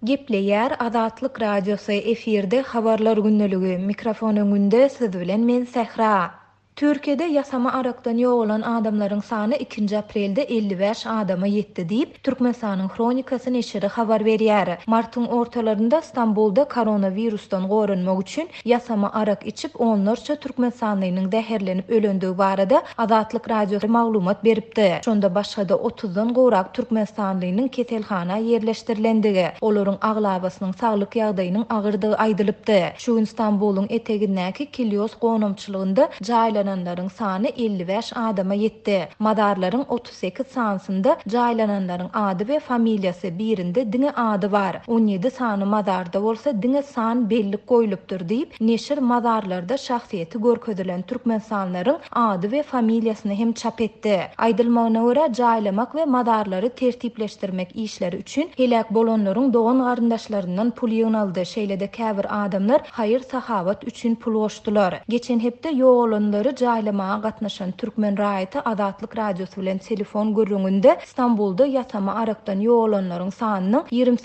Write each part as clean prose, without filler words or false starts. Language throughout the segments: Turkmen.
Gepleýär Azatlyk radiosu efirde habarlar günneligi mikrofon öňünde siz bilen men Sehra. Türkiýede ýasama arakdan ýoğulan adamlaryň sany 2 aprelde 55 adama ýetdi diýip Türkmenistanyň Kronikasy neşri habar berýär. Martyň ortalarynda Stambolda koronavirusdan gorunmak üçin ýasama arak içip onlarça türkmenistanynyň däherlenip ölendigi barada Azatlyk radiosu maglumat beripdi. Şonda başga-da 30dan gowrak türkmenistanynyň keselhana ýerleşdirilendigi, olaryň aglabasynyň saglyk ýagdaýynyň agyrdygy aýdylypdy. Şu gün Stambolun etegindäki Kilios gonamçylygynda jaýlananlaryň sany 55 adama ýetdi. Madarlaryň 38 sansynda jaýlananlaryň ady we familiýasy birinde diňe ady bar. 17 sany madarda bolsa diňe san bellik goýulypdyr diýip neşir madarlarda şahsiýeti görkezelen türkmenistanylaryň ady we familiýasyny hem çap etdi. Aýdylmagyna görä jaýlamak we madarlary tertipleşdirmek işleri üçin helak bolanlaryň dogan garyndaşlaryndan pul ýygnaldy. Şeýle-de käbir adamlar haýyr sahabat üçin pul goşdular. Geçen hepde ýoğulanlary jaýlamaga gatnaşan Türkmen raýaty Azatlyk radiosu bilen telefon görüňünde Stambolda ýasama arakdan ýoğulanlaryň sanynyň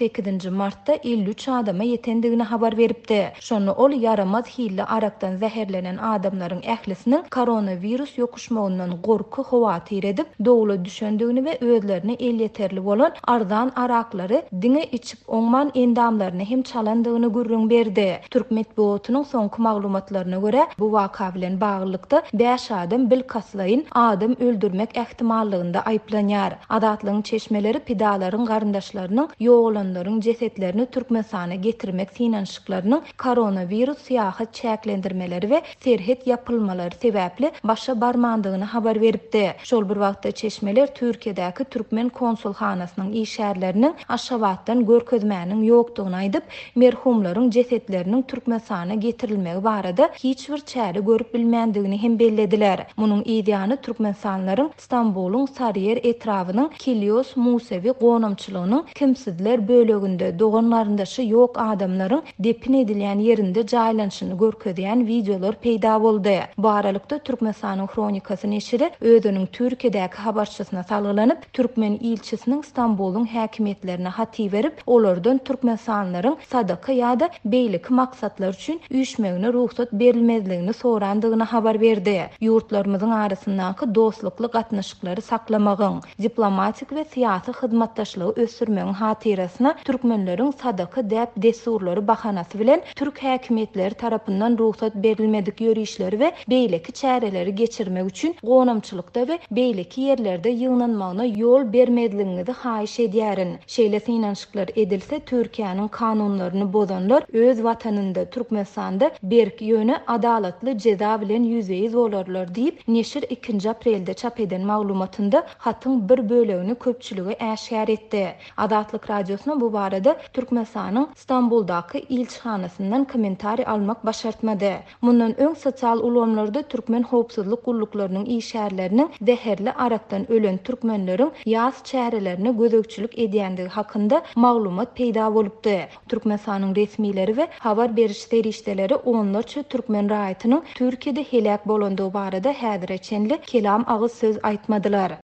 28 martda 53 adama ýetendigini habar beripdi. Şonu ol yaramaz hille arakdan zäherlenen adamlaryň ählisiniň koronavirus ýokuşmagyndan gorky howatyr edip dogula düşendigini we özlerine el ýeterli bolan arzan araklary diňe içip oňman endamlaryny hem çalandygyny görüň berdi. Türk medeniýetynyň soňky maglumatlaryna görä bu waka bilen baglykda 5 adam bil kaslaýyn adam öldürmek ähtimallygynda aýplanýar. Azatlygyň çeşmeleri pidalaryň garyndaşlarynyň ýoğulanlaryň jesetlerini Türkmenistana getirmek synanşyklarynyň koronavirus syýahat çäklendirmeleri we serhet ýapylmalary sebäpli başa barmandygyny habar beripdi. Şol bir wagtda çeşmeler Türkiýedäki Türkmen konsulhanasynyň işärleriniň Aşgabatdan görkezmäniň ýokdugyny aýdyp, merhumlaryň jesetleriniň Türkmenistana getirilmegi barada hiç bir çäre görüp bilmändigini hem bellediler. Munyň ideýany türkmenistanylaryň Stambolun Sarıyer etrawynyň Kilios Musevi gonamçylygynyň kimsizler böleginde doganlaryndaşy ýok adamlaryň depin edilýän ýerinde jaýlanşyny görkezýän videolar peýda boldy. Bu aralykda Türkmenistanyň Kronikasy neşri özüniň Türkiýedäki habarçysyna salgylanyp Türkmen ilçisiniň Stambolun häkimetlerine haty berip, olardan türkmenistanylaryň sadaka ýa-da beýlik maksatlar üçin üýşmegine ruhsat berilmezligini sorandygyny habar berdi. Ýurtlarymyzyň arasyndaky dostlukly gatnaşyklary saklamagyň, diplomatik we syýasy hyzmatdaşlygy ösürmegiň hatyrasyna türkmenleriň sadaka däp desurlary bahanasy bilen türk häkimetleri tarapyndan ruhsat berilmedik ýörüşleri we beýleki çäreleri geçirmek üçin gonamçylykda we beýleki ýerlerde ýygnanmagyna ýol bermedligini haýyş edýärin. Şeýle synanşyklar edilse Türkiýanyň kanunlaryny bozanlar öz watanynda Türkmenistanda berk ýöne adalatly jeza bilen ýüzeýiz bolarlar diýip neşir 2 aprelde çap eden maglumatynda hatyň bir bölegini köpçüligi äşgär etdi. Azatlyk radiosyna bu barada Türkmenistanyň Stamboldaky ilçihanasyndan kommentari almak başartmady. Mundan öň sosial ulanlarda Türkmen howpsuzlyk gulluklarının işärleriniň zäherli arakdan ölen türkmenleriň ýaz çärelerine gözegçilik edýändigi hakynda maglumat peýda bolupdy. Türkmenistanyň resmileri we habar beriş serişdeleri onlarça Türkmen raýatynyň Türkiýede helak bolandygy barada häzirçenli kelam agyz söz aýtmadylar.